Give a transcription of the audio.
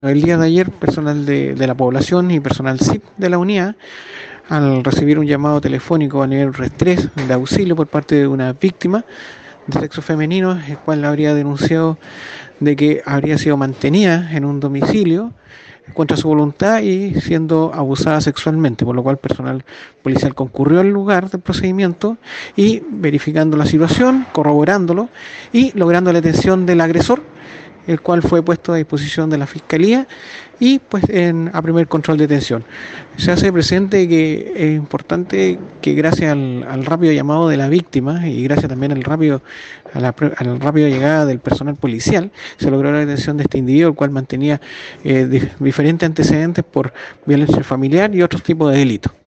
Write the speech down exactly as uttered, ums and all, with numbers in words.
El día de ayer, personal de, de la población y personal S I P de la unidad, al recibir un llamado telefónico a nivel tres de auxilio por parte de una víctima de sexo femenino, el cual habría denunciado de que habría sido mantenida en un domicilio contra su voluntad y siendo abusada sexualmente, por lo cual personal policial concurrió al lugar del procedimiento y verificando la situación, corroborándolo y logrando la detención del agresor, el cual fue puesto a disposición de la Fiscalía y pues en, a primer control de detención. Se hace presente que es importante que gracias al, al rápido llamado de la víctima y gracias también al rápido, a la, a la rápida llegada del personal policial, se logró la detención de este individuo, el cual mantenía eh, diferentes antecedentes por violencia familiar y otros tipos de delitos.